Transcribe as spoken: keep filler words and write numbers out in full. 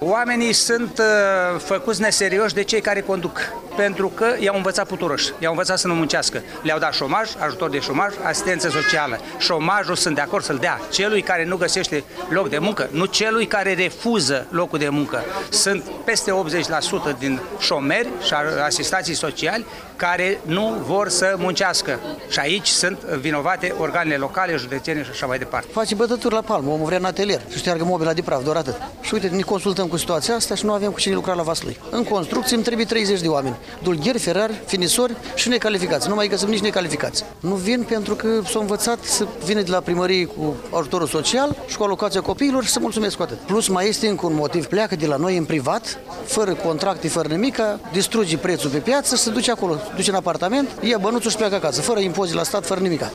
Oamenii sunt uh, făcuți neserioși de cei care conduc, pentru că i-au învățat puturoși, i-au învățat să nu muncească. Le-au dat șomaj, ajutor de șomaj, asistență socială. Șomajul sunt de acord să-l dea celui care nu găsește loc de muncă, nu celui care refuză locul de muncă. Sunt peste optzeci la sută din șomeri și asistații sociali care nu vor să muncească. Și aici sunt vinovate organele locale, județene și așa mai departe. Face bătături la palmă, omul vrea în atelier să șteargă mobila de praf, doar atât. Și uite, ne consultăm cu situația asta și nu avem cu cine lucra la Vaslui. În construcție îmi trebuie treizeci de oameni. Dulgheri, ferari, finisori și necalificați. Nu mai găsim nici necalificați. Nu vin pentru că s-au învățat să vină de la primărie cu ajutorul social și cu alocația copiilor și să mulțumesc cu atât. Plus mai este încă un motiv, pleacă de la noi în privat, fără contracte, fără nimica, distruge prețul pe piață și se duce acolo, duce în apartament, ia bănuțul și pleacă acasă, fără impozit la stat, fără nimica.